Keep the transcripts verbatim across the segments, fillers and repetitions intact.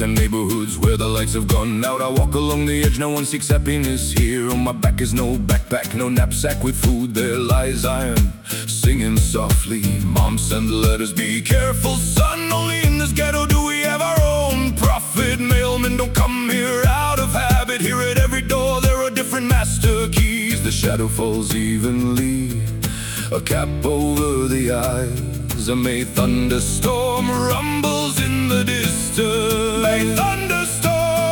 and neighborhoods where the lights have gone out. I walk along the edge, no one seeks happiness here. On my back is no backpack, no knapsack with food. There lies iron, singing softly. Mom, send the letters, be careful, son. Only in this ghetto do we have our own prophet. Mailmen don't come here out of habit. Here at every door there are different master keys. The shadow falls evenly, a cap over the eyes. A May thunderstorm rumbles in the distance. May thunderstorm.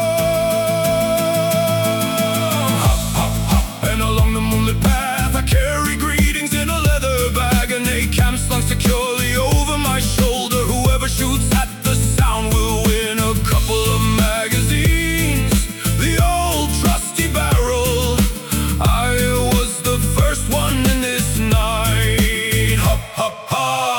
Hop, hop, hop. And along the moonlit path I carry greetings in a leather bag. An A CAM slung securely over my shoulder. Whoever shoots at the sound will win a couple of magazines. The old trusty barrel, I was the first one in this night. Hop, hop, hop.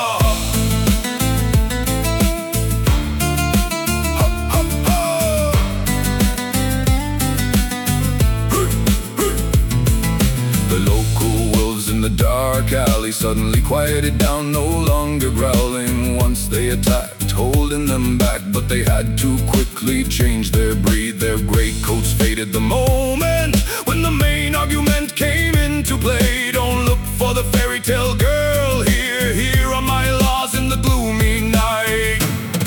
The dark alley suddenly quieted down, no longer growling. Once they attacked, holding them back, but they had to quickly change their breed. Their great coats faded the moment when the main argument came into play. Don't look for the fairy tale girl here. Here are my laws in the gloomy night.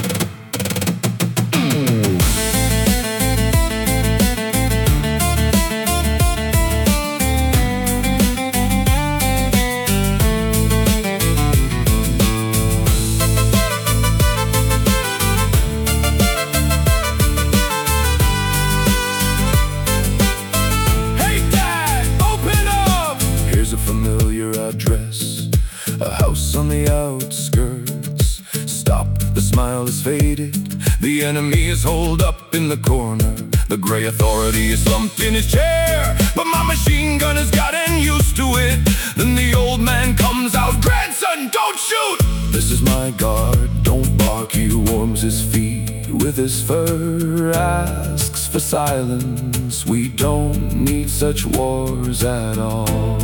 Address, a house on the outskirts. Stop, the smile is faded. The enemy is holed up in the corner. The gray authority is slumped in his chair, but my machine gun has gotten used to it. Then the old man comes out, grandson, don't shoot! This is my guard, don't bark. He warms his feet with his fur, asks for silence. We don't need such wars at all.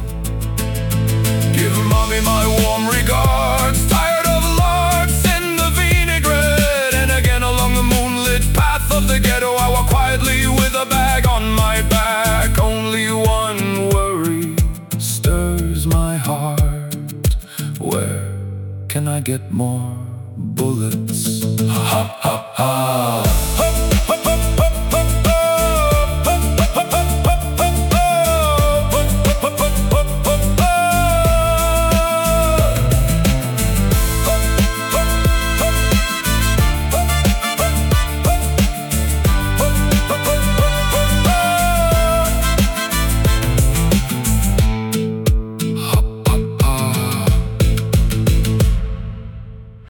Give mommy my warm regards. Tired of larks, send the vinaigrette. And again along the moonlit path of the ghetto I walk quietly with a bag on my back. Only one worry stirs my heart. Where can I get more bullets? Ha ha ha.